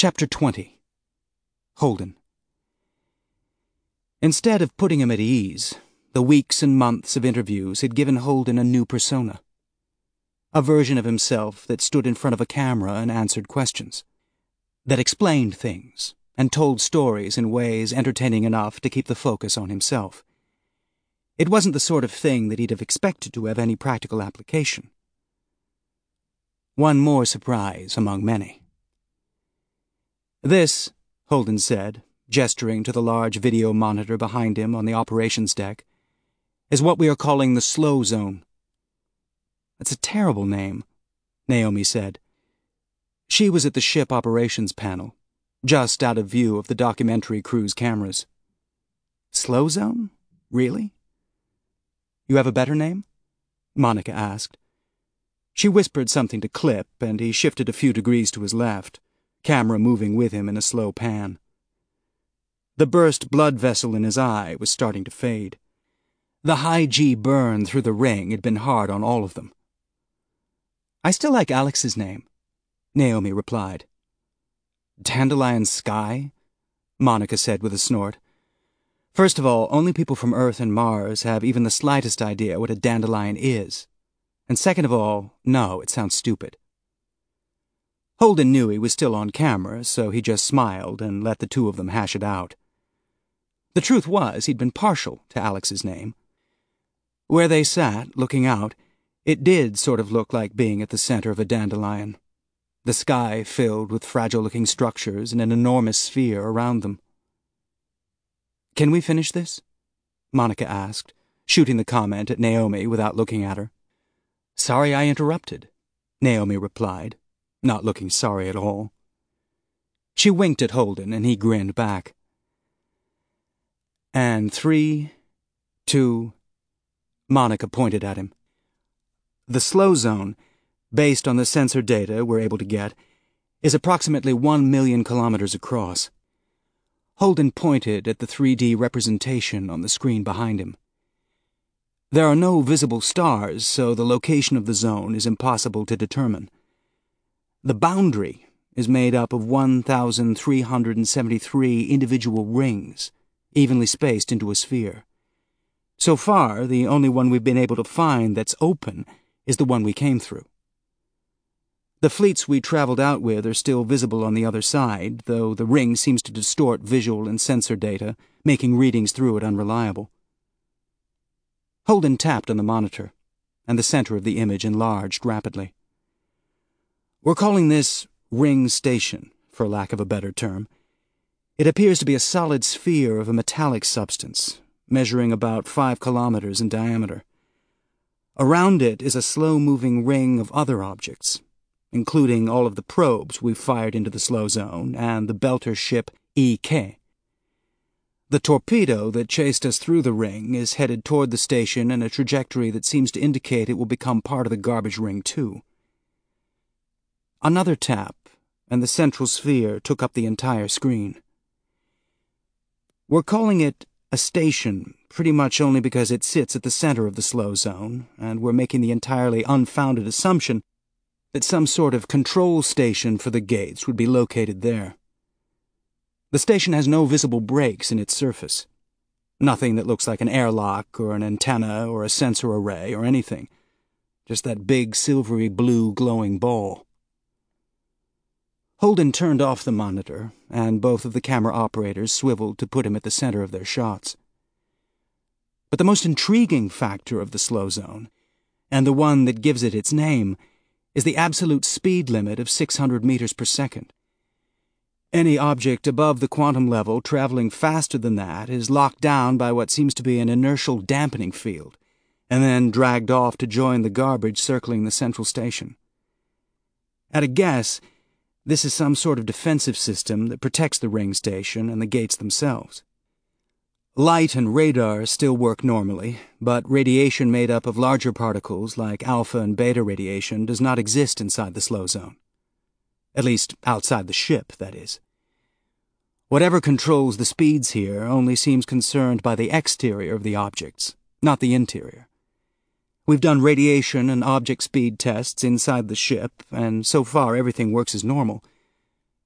Chapter 20. Holden. Instead of putting him at ease, the weeks and months of interviews had given Holden a new persona. A version of himself that stood in front of a camera and answered questions, that explained things and told stories in ways entertaining enough to keep the focus on himself. It wasn't the sort of thing that he'd have expected to have any practical application. One more surprise among many. "This," Holden said, gesturing to the large video monitor behind him on the operations deck, "is what we are calling the slow zone." "That's a terrible name," Naomi said. She was at the ship operations panel, just out of view of the documentary crew's cameras. "Slow zone? Really?" "You have a better name?" Monica asked. She whispered something to Clip, and he shifted a few degrees to his left, camera moving with him in a slow pan. The burst blood vessel in his eye was starting to fade. The high-G burn through the ring had been hard on all of them. "I still like Alex's name," Naomi replied. "Dandelion Sky?" Monica said with a snort. "First of all, only people from Earth and Mars have even the slightest idea what a dandelion is. And second of all, no, it sounds stupid." Holden knew he was still on camera, so he just smiled and let the two of them hash it out. The truth was, he'd been partial to Alex's name. Where they sat, looking out, it did sort of look like being at the center of a dandelion, the sky filled with fragile-looking structures and an enormous sphere around them. "Can we finish this?" Monica asked, shooting the comment at Naomi without looking at her. "Sorry I interrupted," Naomi replied, not looking sorry at all. She winked at Holden, and he grinned back. "And 3, 2... Monica pointed at him. "The slow zone, based on the sensor data we're able to get, is approximately 1 million kilometers across." Holden pointed at the 3D representation on the screen behind him. "There are no visible stars, so the location of the zone is impossible to determine. The boundary is made up of 1,373 individual rings, evenly spaced into a sphere. So far, the only one we've been able to find that's open is the one we came through. The fleets we traveled out with are still visible on the other side, though the ring seems to distort visual and sensor data, making readings through it unreliable." Holden tapped on the monitor, and the center of the image enlarged rapidly. "We're calling this Ring Station, for lack of a better term. It appears to be a solid sphere of a metallic substance, measuring about 5 kilometers in diameter. Around it is a slow-moving ring of other objects, including all of the probes we've fired into the slow zone and the Belter ship EK. The torpedo that chased us through the ring is headed toward the station in a trajectory that seems to indicate it will become part of the garbage ring, too." Another tap, and the central sphere took up the entire screen. "We're calling it a station pretty much only because it sits at the center of the slow zone, and we're making the entirely unfounded assumption that some sort of control station for the gates would be located there. The station has no visible breaks in its surface. Nothing that looks like an airlock or an antenna or a sensor array or anything. Just that big silvery blue glowing ball." Holden turned off the monitor, and both of the camera operators swiveled to put him at the center of their shots. But the most intriguing factor of the slow zone, and the one that gives it its name, is the absolute speed limit of 600 meters per second. Any object above the quantum level traveling faster than that is locked down by what seems to be an inertial dampening field, and then dragged off to join the garbage circling the central station. At a guess, this is some sort of defensive system that protects the ring station and the gates themselves. Light and radar still work normally, but radiation made up of larger particles like alpha and beta radiation does not exist inside the slow zone. At least outside the ship, that is. Whatever controls the speeds here only seems concerned by the exterior of the objects, not the interior. We've done radiation and object speed tests inside the ship, and so far everything works as normal.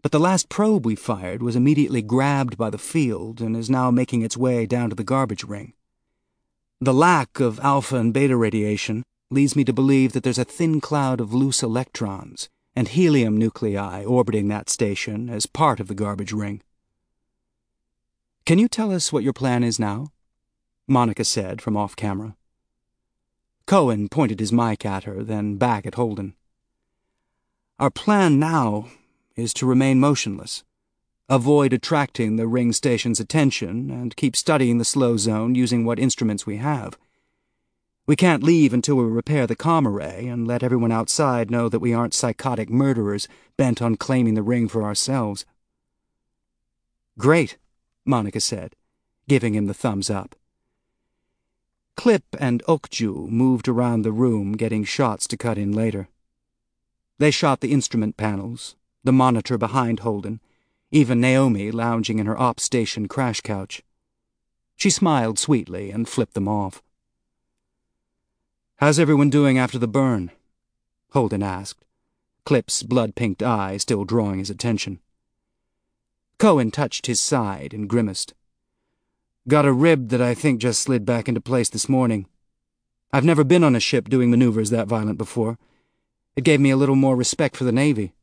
But the last probe we fired was immediately grabbed by the field and is now making its way down to the garbage ring. The lack of alpha and beta radiation leads me to believe that there's a thin cloud of loose electrons and helium nuclei orbiting that station as part of the garbage ring. "Can you tell us what your plan is now?" Monica said from off-camera. Cohen pointed his mic at her, then back at Holden. "Our plan now is to remain motionless, avoid attracting the ring station's attention, and keep studying the slow zone using what instruments we have. We can't leave until we repair the comm array and let everyone outside know that we aren't psychotic murderers bent on claiming the ring for ourselves." "Great," Monica said, giving him the thumbs up. Clip and Okju moved around the room, getting shots to cut in later. They shot the instrument panels, the monitor behind Holden, even Naomi lounging in her ops station crash couch. She smiled sweetly and flipped them off. "How's everyone doing after the burn?" Holden asked, Clip's blood-pinked eye still drawing his attention. Cohen touched his side and grimaced. "Got a rib that I think just slid back into place this morning. I've never been on a ship doing maneuvers that violent before. It gave me a little more respect for the Navy."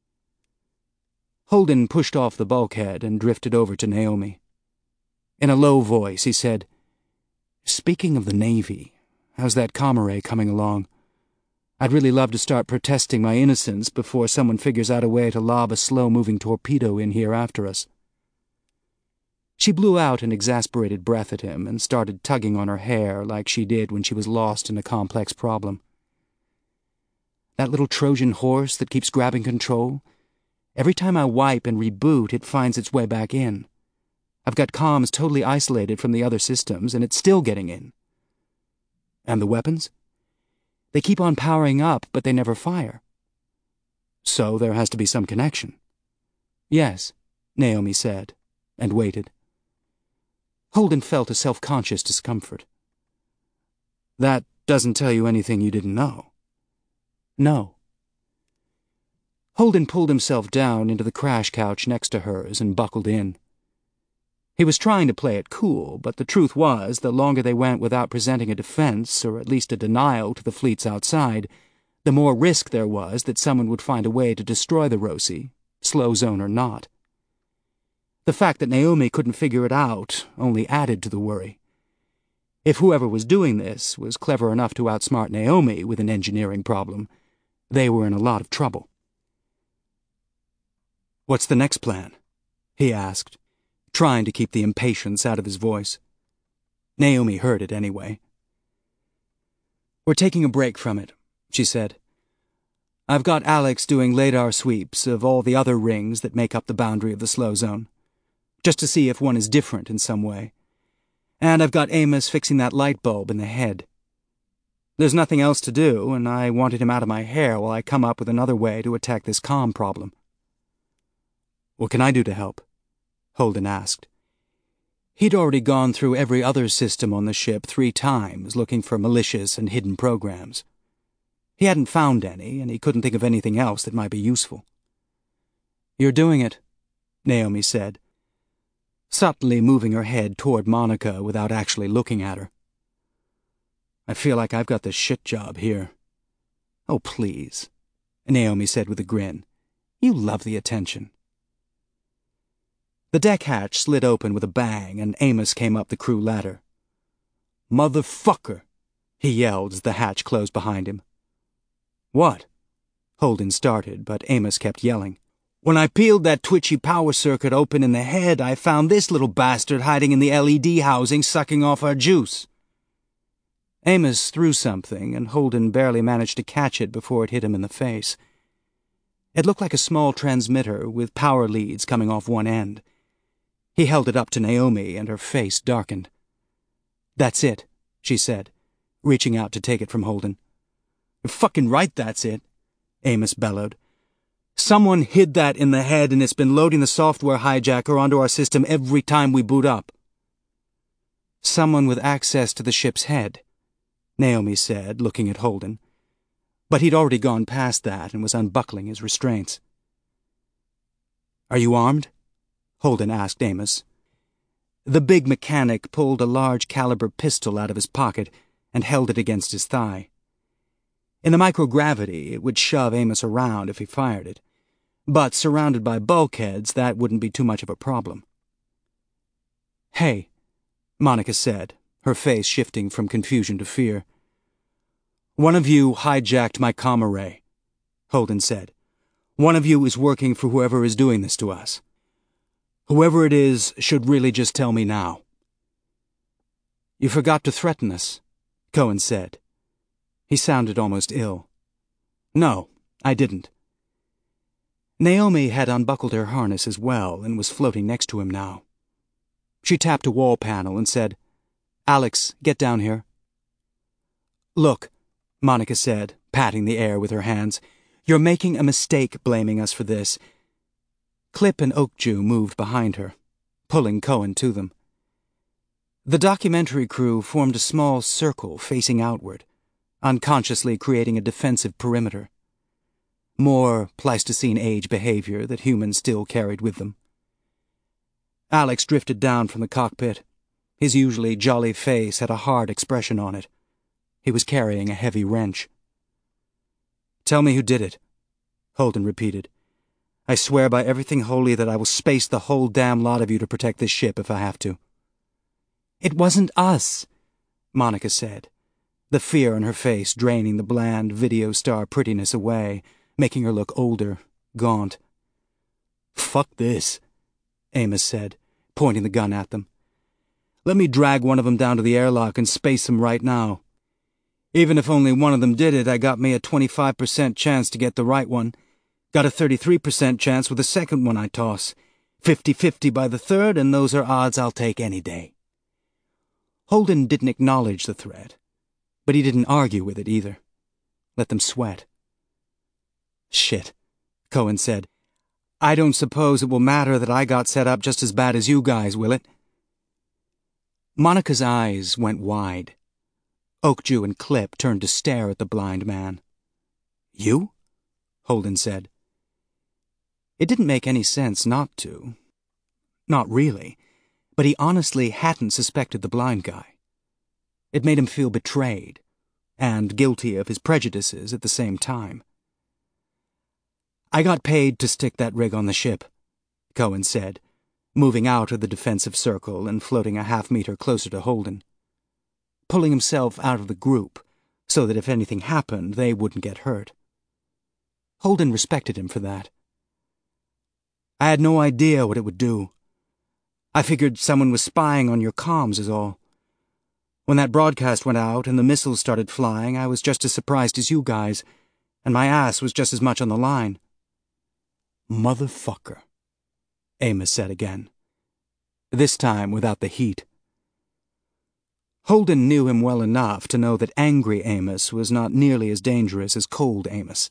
Holden pushed off the bulkhead and drifted over to Naomi. In a low voice, he said, "Speaking of the Navy, how's that comm array coming along? I'd really love to start protesting my innocence before someone figures out a way to lob a slow-moving torpedo in here after us." She blew out an exasperated breath at him and started tugging on her hair like she did when she was lost in a complex problem. "That little Trojan horse that keeps grabbing control? Every time I wipe and reboot, it finds its way back in. I've got comms totally isolated from the other systems, and it's still getting in." "And the weapons?" "They keep on powering up, but they never fire." "So there has to be some connection." "Yes," Naomi said, and waited. Holden felt a self-conscious discomfort. "That doesn't tell you anything you didn't know." "No." Holden pulled himself down into the crash couch next to hers and buckled in. He was trying to play it cool, but the truth was, the longer they went without presenting a defense, or at least a denial to the fleets outside, the more risk there was that someone would find a way to destroy the Roci, slow zone or not. The fact that Naomi couldn't figure it out only added to the worry. If whoever was doing this was clever enough to outsmart Naomi with an engineering problem, they were in a lot of trouble. "What's the next plan?" he asked, trying to keep the impatience out of his voice. Naomi heard it anyway. "We're taking a break from it," she said. "I've got Alex doing radar sweeps of all the other rings that make up the boundary of the slow zone, just to see if one is different in some way. And I've got Amos fixing that light bulb in the head. There's nothing else to do, and I wanted him out of my hair while I come up with another way to attack this comm problem." "What can I do to help?" Holden asked. He'd already gone through every other system on the ship 3 times looking for malicious and hidden programs. He hadn't found any, and he couldn't think of anything else that might be useful. "You're doing it," Naomi said, subtly moving her head toward Monica without actually looking at her. "I feel like I've got the shit job here." "Oh, please," Naomi said with a grin. "You love the attention." The deck hatch slid open with a bang, and Amos came up the crew ladder. "Motherfucker!" he yelled as the hatch closed behind him. "What?" Holden started, but Amos kept yelling. "When I peeled that twitchy power circuit open in the head, I found this little bastard hiding in the LED housing sucking off our juice." Amos threw something, and Holden barely managed to catch it before it hit him in the face. It looked like a small transmitter with power leads coming off one end. He held it up to Naomi, and her face darkened. "That's it," she said, reaching out to take it from Holden. "You're fucking right, that's it," Amos bellowed. "Someone hid that in the head, and it's been loading the software hijacker onto our system every time we boot up." "Someone with access to the ship's head," Naomi said, looking at Holden. But he'd already gone past that and was unbuckling his restraints. "Are you armed?" Holden asked Amos. The big mechanic pulled a large-caliber pistol out of his pocket and held it against his thigh. In the microgravity, it would shove Amos around if he fired it, but surrounded by bulkheads, that wouldn't be too much of a problem. "Hey," Monica said, her face shifting from confusion to fear. "One of you hijacked my comm array," Holden said. "One of you is working for whoever is doing this to us. Whoever it is should really just tell me now." "You forgot to threaten us," Cohen said. He sounded almost ill. "No, I didn't." Naomi had unbuckled her harness as well and was floating next to him now. She tapped a wall panel and said, "Alex, get down here." "Look," Monica said, patting the air with her hands, "you're making a mistake blaming us for this." Clip and Oakjew moved behind her, pulling Cohen to them. The documentary crew formed a small circle facing outward, unconsciously creating a defensive perimeter. More Pleistocene-age behavior that humans still carried with them. Alex drifted down from the cockpit. His usually jolly face had a hard expression on it. He was carrying a heavy wrench. "Tell me who did it," Holden repeated. "I swear by everything holy that I will space the whole damn lot of you to protect this ship if I have to." "It wasn't us," Monica said, the fear on her face draining the bland video star prettiness away, making her look older, gaunt. "Fuck this," Amos said, pointing the gun at them. "Let me drag one of them down to the airlock and space them right now. Even if only one of them did it, I got me a 25% chance to get the right one. Got a 33% chance with the second one I toss. 50-50 by the third, and those are odds I'll take any day." Holden didn't acknowledge the threat, but he didn't argue with it either. Let them sweat. "Shit," Cohen said. "I don't suppose it will matter that I got set up just as bad as you guys, will it?" Monica's eyes went wide. Oakjew and Clip turned to stare at the blind man. "You?" Holden said. It didn't make any sense not to. Not really, but he honestly hadn't suspected the blind guy. It made him feel betrayed, and guilty of his prejudices at the same time. "I got paid to stick that rig on the ship," Cohen said, moving out of the defensive circle and floating a half-meter closer to Holden, pulling himself out of the group so that if anything happened, they wouldn't get hurt. Holden respected him for that. "I had no idea what it would do. I figured someone was spying on your comms is all. When that broadcast went out and the missiles started flying, I was just as surprised as you guys, and my ass was just as much on the line." "Motherfucker," Amos said again, this time without the heat. Holden knew him well enough to know that angry Amos was not nearly as dangerous as cold Amos.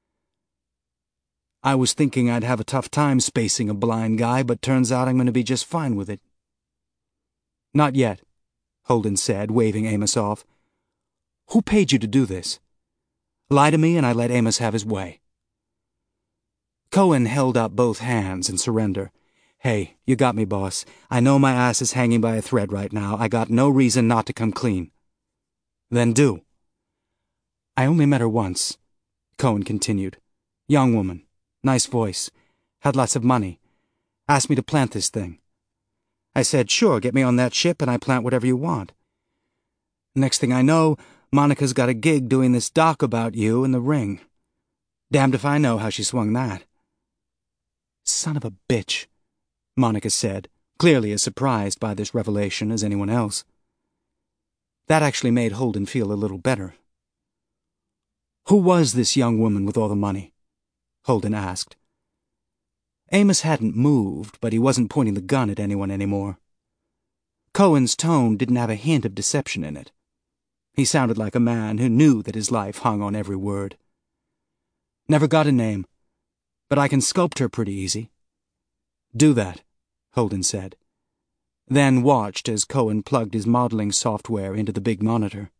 "I was thinking I'd have a tough time spacing a blind guy, but turns out I'm going to be just fine with it." "Not yet," Holden said, waving Amos off. "Who paid you to do this? Lie to me and I let Amos have his way." Cohen held up both hands in surrender. "Hey, you got me, boss. I know my ass is hanging by a thread right now. I got no reason not to come clean." "Then do." "I only met her once," Cohen continued. "Young woman. Nice voice. Had lots of money. Asked me to plant this thing. I said, sure, get me on that ship and I plant whatever you want. Next thing I know, Monica's got a gig doing this doc about you in the Ring. Damned if I know how she swung that." "Son of a bitch," Monica said, clearly as surprised by this revelation as anyone else. That actually made Holden feel a little better. "Who was this young woman with all the money?" Holden asked. Amos hadn't moved, but he wasn't pointing the gun at anyone anymore. Cohen's tone didn't have a hint of deception in it. He sounded like a man who knew that his life hung on every word. "Never got a name, but I can sculpt her pretty easy." "Do that," Holden said, then watched as Cohen plugged his modeling software into the big monitor.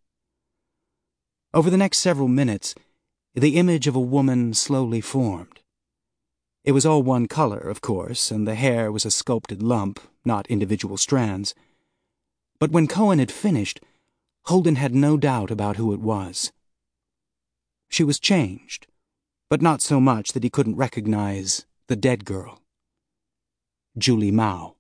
Over the next several minutes, the image of a woman slowly formed. It was all one color, of course, and the hair was a sculpted lump, not individual strands. But when Cohen had finished, Holden had no doubt about who it was. She was changed, but not so much that he couldn't recognize the dead girl. Julie Mao.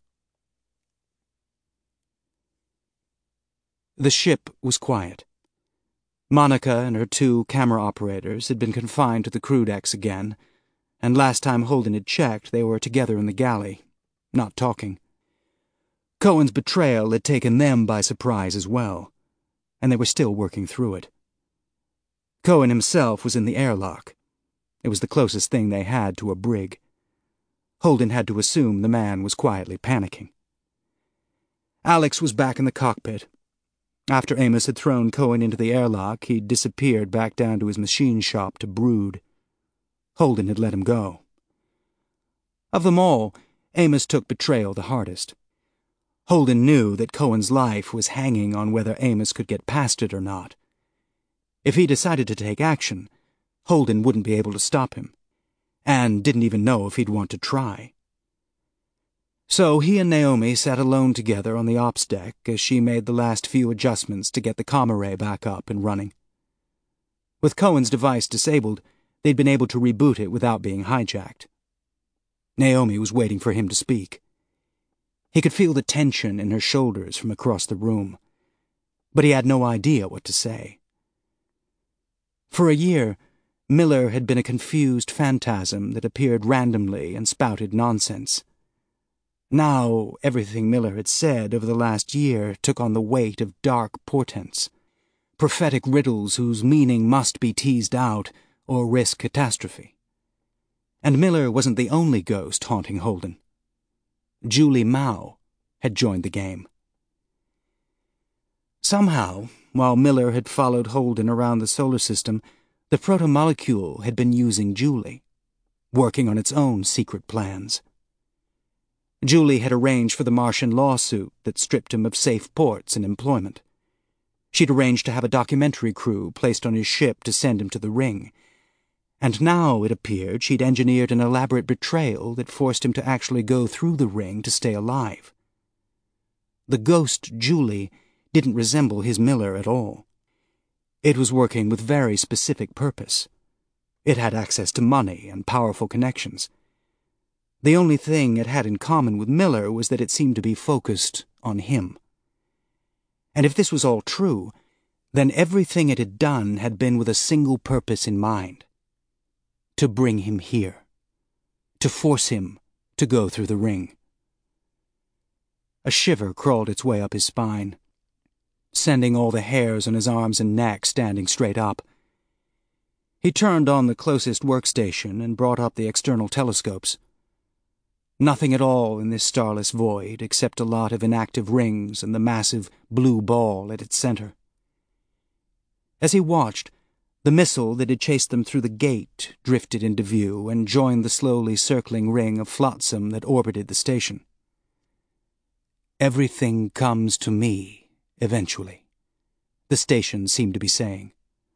The ship was quiet. Monica and her 2 camera operators had been confined to the crew decks again, and last time Holden had checked, they were together in the galley, not talking. Cohen's betrayal had taken them by surprise as well, and they were still working through it. Cohen himself was in the airlock. It was the closest thing they had to a brig. Holden had to assume the man was quietly panicking. Alex was back in the cockpit. After Amos had thrown Cohen into the airlock, he'd disappeared back down to his machine shop to brood. Holden had let him go. Of them all, Amos took betrayal the hardest. Holden knew that Cohen's life was hanging on whether Amos could get past it or not. If he decided to take action, Holden wouldn't be able to stop him, and didn't even know if he'd want to try. So he and Naomi sat alone together on the ops deck as she made the last few adjustments to get the comm array back up and running. With Cohen's device disabled, they'd been able to reboot it without being hijacked. Naomi was waiting for him to speak. He could feel the tension in her shoulders from across the room, but he had no idea what to say. For a year, Miller had been a confused phantasm that appeared randomly and spouted nonsense. Now, everything Miller had said over the last year took on the weight of dark portents, prophetic riddles whose meaning must be teased out or risk catastrophe. And Miller wasn't the only ghost haunting Holden. Julie Mao had joined the game. Somehow, while Miller had followed Holden around the solar system, the protomolecule had been using Julie, working on its own secret plans. Julie had arranged for the Martian lawsuit that stripped him of safe ports and employment. She'd arranged to have a documentary crew placed on his ship to send him to the ring. And now, it appeared, she'd engineered an elaborate betrayal that forced him to actually go through the ring to stay alive. The ghost Julie didn't resemble his Miller at all. It was working with very specific purpose. It had access to money and powerful connections. The only thing it had in common with Miller was that it seemed to be focused on him. And if this was all true, then everything it had done had been with a single purpose in mind: to bring him here, to force him to go through the ring. A shiver crawled its way up his spine, sending all the hairs on his arms and neck standing straight up. He turned on the closest workstation and brought up the external telescopes. Nothing at all in this starless void except a lot of inactive rings and the massive blue ball at its center. As he watched, the missile that had chased them through the gate drifted into view and joined the slowly circling ring of flotsam that orbited the station. "Everything comes to me, eventually," the station seemed to be saying.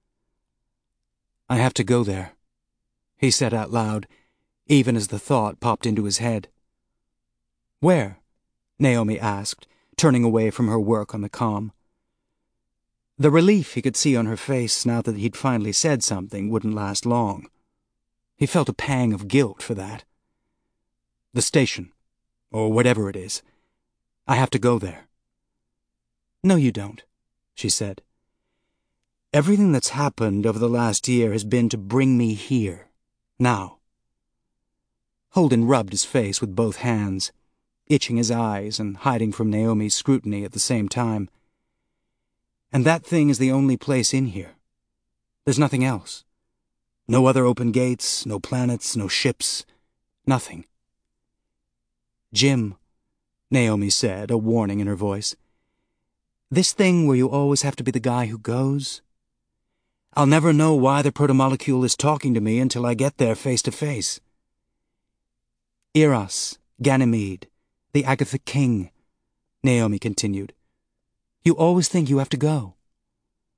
"I have to go there," he said out loud, even as the thought popped into his head. "Where?" Naomi asked, turning away from her work on the comm. The relief he could see on her face now that he'd finally said something wouldn't last long. He felt a pang of guilt for that. "The station, or whatever it is. I have to go there." "No, you don't," she said. "Everything that's happened over the last year has been to bring me here, now." Holden rubbed his face with both hands, itching his eyes and hiding from Naomi's scrutiny at the same time. "And that thing is the only place in here. There's nothing else. No other open gates, no planets, no ships, nothing." "Jim," Naomi said, a warning in her voice. "This thing where you always have to be the guy who goes? I'll never know why the protomolecule is talking to me until I get there face to face." "Eros, Ganymede, the Agatha King," Naomi continued. "You always think you have to go."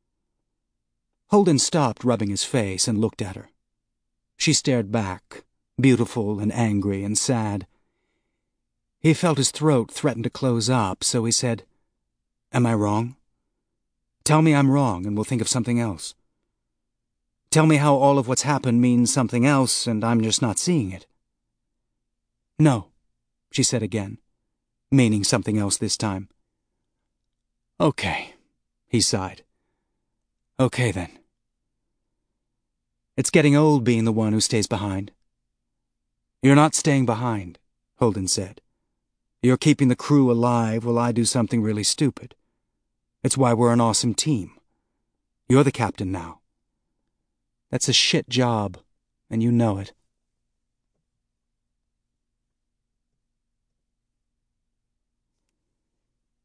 Holden stopped rubbing his face and looked at her. She stared back, beautiful and angry and sad. He felt his throat threaten to close up, so he said, "Am I wrong? Tell me I'm wrong and we'll think of something else. Tell me how all of what's happened means something else and I'm just not seeing it." "No," she said again, meaning something else this time. "Okay," he sighed. "Okay then." "It's getting old being the one who stays behind." "You're not staying behind," Holden said. "You're keeping the crew alive while I do something really stupid. It's why we're an awesome team. You're the captain now. That's a shit job, and you know it."